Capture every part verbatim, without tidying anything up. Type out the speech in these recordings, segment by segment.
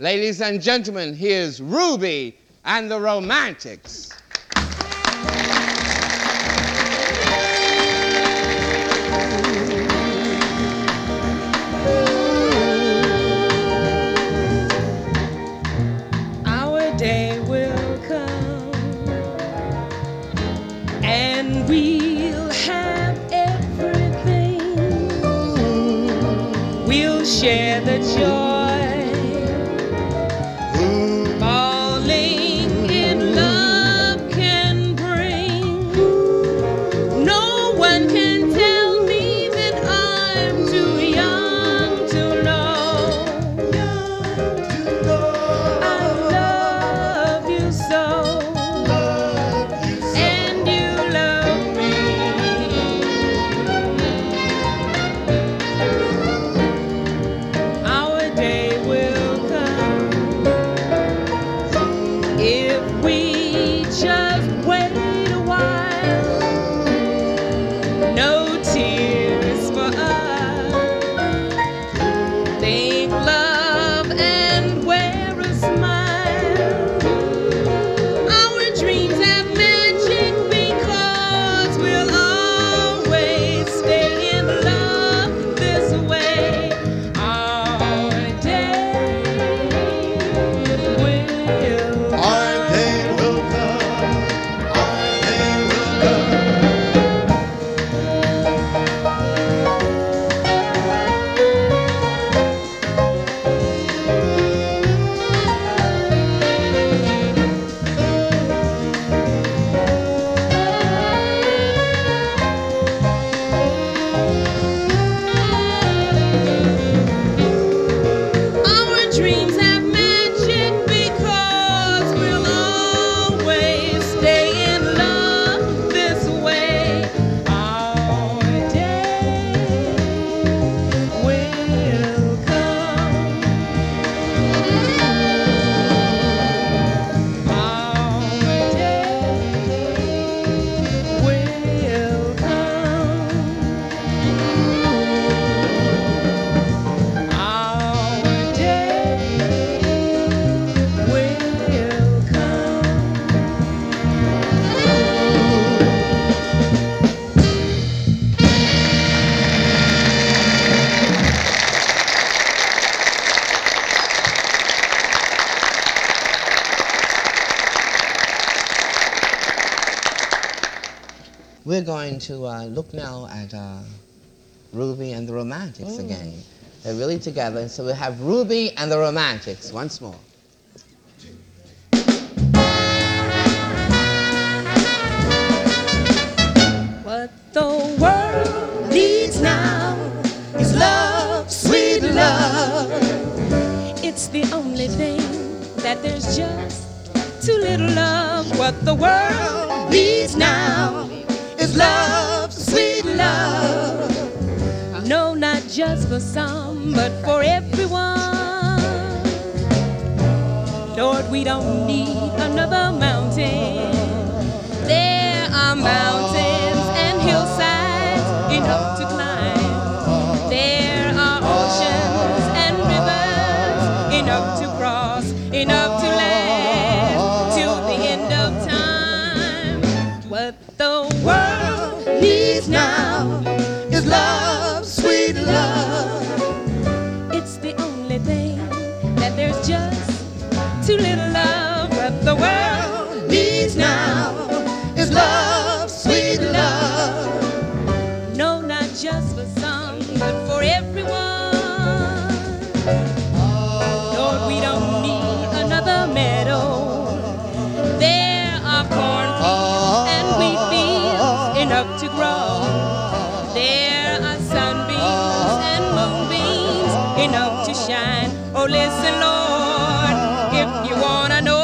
Ladies and gentlemen, here's Ruby and the Romantics. Our day will come and we'll have everything. We'll share the joy. We're going to uh, look now at uh, Ruby and the Romantics mm. again. They're really together, so we'll have Ruby and the Romantics once more. What the world needs now is love, sweet love. It's the only thing that there's just too little of. What the world needs now is love, sweet love. No, not just for some, but for everyone. Lord, we don't need another mountain. There are mountains and hillsides enough to climb. There are oceans and rivers enough to cross, enough to last till the end of time. What the world needs now is love, sweet love. It's the only thing that there's just too little of. What the world needs now is love, sweet love. No, not just for some, but for everyone. Lord, we don't need another meadow. There are cornfields and wheat fields enough to grow. There are sunbeams and moonbeams enough to shine. Oh, listen, Lord, if you wanna know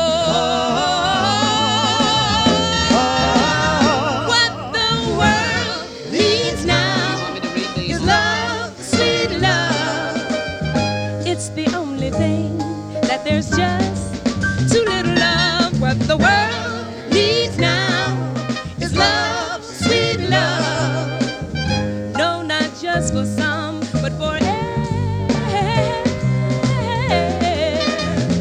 what the world needs now is love, sweet love. It's the only thing that there's just too little of. What the world needs now is love, sweet love. No, not just for some, but for everyone.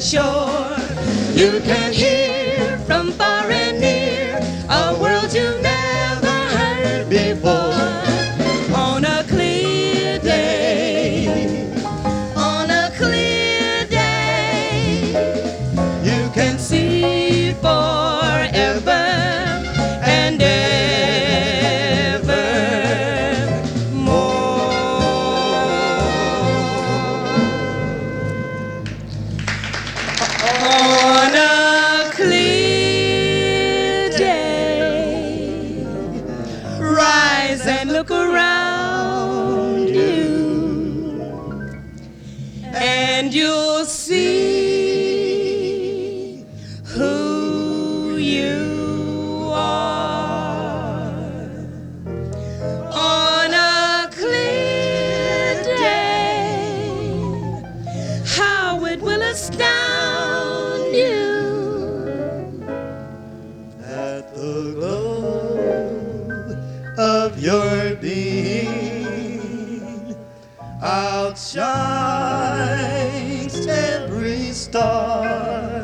shore. You can hear from far and near a world you've never heard before. On a clear day, on a clear day, you can see forever and ever more. On a clear day, rise and look around you, and you'll see who you are. On a clear day, how it will astound you. At the glow of your being outshines every star.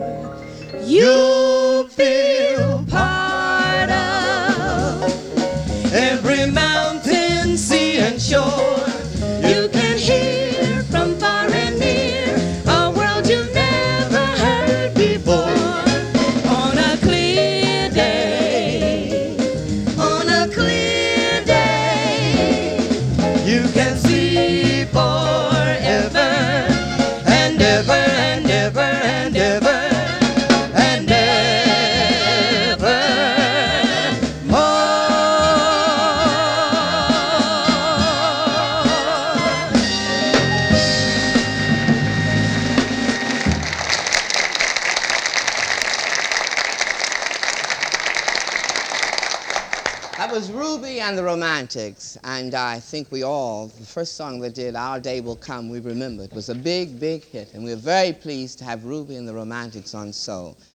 You feel part of every mountain, sea, and shore. You can hear from far and near a world you've never heard before. On a clear day, on a clear day, you can see forever and ever and ever and ever and ever more. That was Ruby and the Romantics, and I think we all, the first song they did, Our Day Will Come, we remember. It was a big, big hit, and we're very pleased to have Ruby and the Romantics on Soul.